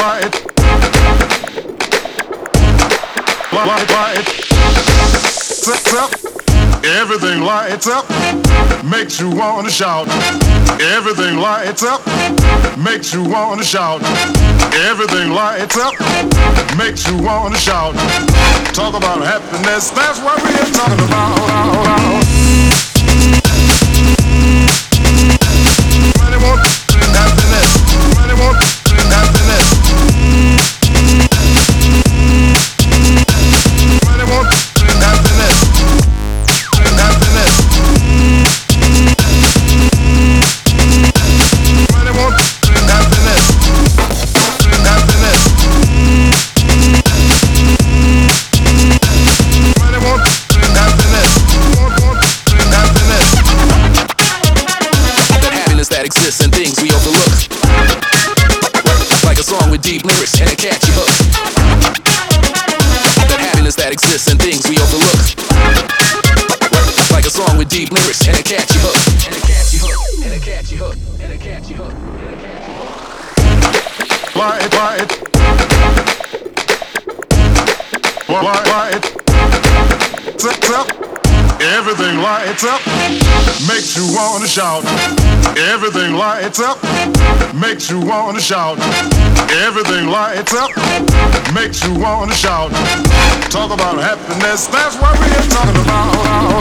Everything lights up, makes you wanna shout. Everything lights up, makes you wanna shout. Everything lights up, makes you wanna shout. Talk about happiness, that's what we are talking about. Money won't happiness, money won't happiness. Money won't happiness. Happiness. Money won't happiness. Happiness. Money won't happiness. Won't happiness. That happiness that exists in things we overlook, like a song with deep lyrics and a catchy hook. That happiness that exists in things we overlook, like a song with deep lyrics and a catchy hook. And a catchy hook. And a catchy hook. And a catchy hook. And a catchy hook. Light. Light. Up. Everything lights up, makes you wanna shout. Everything lights up, makes you wanna shout. Everything lights up, makes you wanna shout. Talk about happiness, that's what we are talking about.